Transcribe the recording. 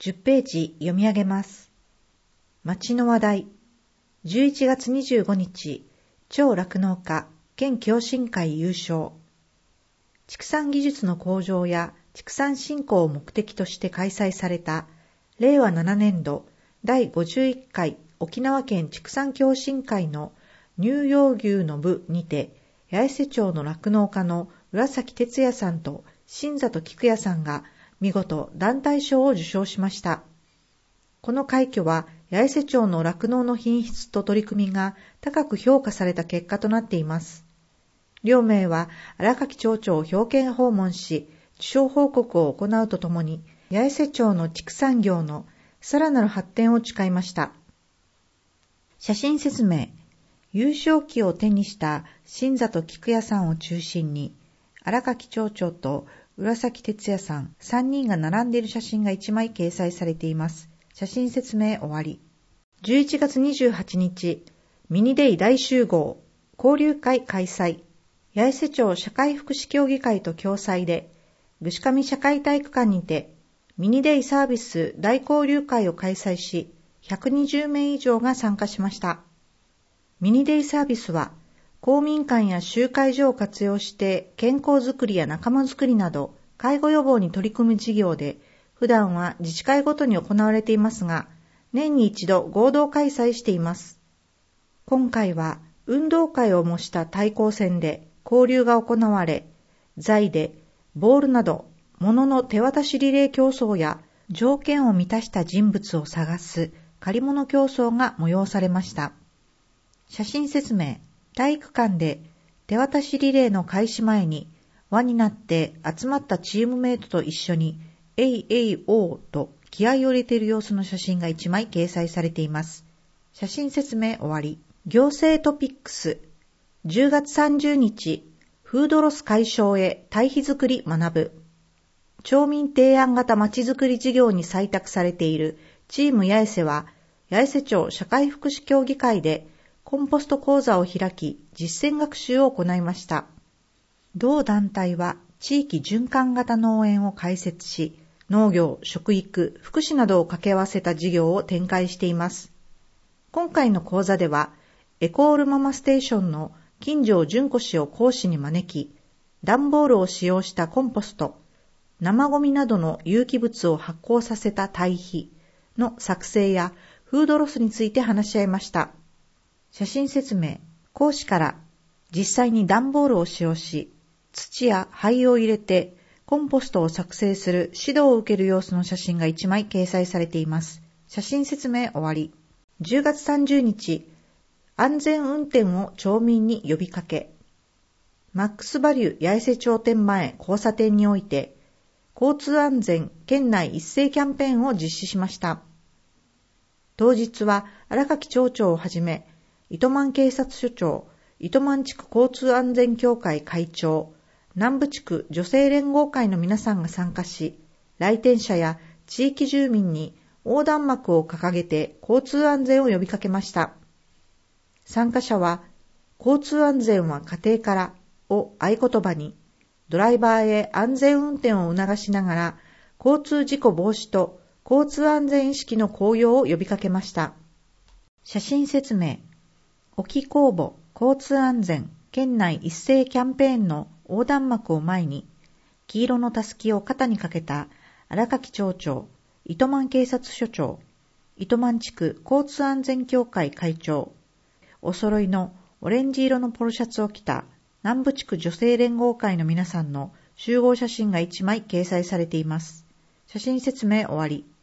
10ページ読み上げます。町の話題。11月25日、超酪農家県共進会優勝。畜産技術の向上や畜産振興を目的として開催された令和7年度第51回沖縄県畜産共進会の乳養牛の部にて、八重瀬町の酪農家の浦崎哲也さんと新里菊也さんが見事団体賞を受賞しました。この快挙は八重瀬町の酪農の品質と取り組みが高く評価された結果となっています。両名は荒垣町長を表敬訪問し、受賞報告を行うとともに、八重瀬町の畜産業のさらなる発展を誓いました。写真説明。優勝旗を手にした新里菊也さんを中心に、荒垣町長と浦崎哲也さん3人が並んでいる写真が1枚掲載されています。写真説明終わり。11月28日、ミニデイ大集合、交流会開催。八重瀬町社会福祉協議会と共催で、串上社会体育館にて、ミニデイサービス大交流会を開催し、120名以上が参加しました。ミニデイサービスは、公民館や集会所を活用して健康づくりや仲間づくりなど介護予防に取り組む事業で、普段は自治会ごとに行われていますが、年に一度合同開催しています。今回は運動会を模した対抗戦で交流が行われ、財でボールなど物の手渡しリレー競争や条件を満たした人物を探す借り物競争が催されました。写真説明。体育館で手渡しリレーの開始前に輪になって集まったチームメイトと一緒にえいえいおーと気合を入れている様子の写真が1枚掲載されています。写真説明終わり。行政トピックス。10月30日、フードロス解消へ堆肥づくり学ぶ。町民提案型まちづくり事業に採択されているチーム八重瀬は、八重瀬町社会福祉協議会でコンポスト講座を開き、実践学習を行いました。同団体は地域循環型農園を開設し、農業、食育、福祉などを掛け合わせた事業を展開しています。今回の講座では、エコールママステーションの金城純子氏を講師に招き、段ボールを使用したコンポスト、生ゴミなどの有機物を発酵させた堆肥の作成やフードロスについて話し合いました。写真説明。講師から実際に段ボールを使用し、土や灰を入れてコンポストを作成する指導を受ける様子の写真が1枚掲載されています。写真説明終わり。10月30日、安全運転を町民に呼びかけ。マックスバリュー八重瀬町店前交差点において、交通安全県内一斉キャンペーンを実施しました。当日は荒垣町長をはじめ、糸満警察署長、糸満地区交通安全協会会長、南部地区女性連合会の皆さんが参加し、来店者や地域住民に横断幕を掲げて交通安全を呼びかけました。参加者は、交通安全は家庭からを合言葉に、ドライバーへ安全運転を促しながら、交通事故防止と交通安全意識の向上を呼びかけました。写真説明。沖公募交通安全県内一斉キャンペーンの横断幕を前に、黄色のたすきを肩にかけた荒垣町長、糸満警察署長、糸満地区交通安全協会会長、お揃いのオレンジ色のポロシャツを着た南部地区女性連合会の皆さんの集合写真が1枚掲載されています。写真説明終わり。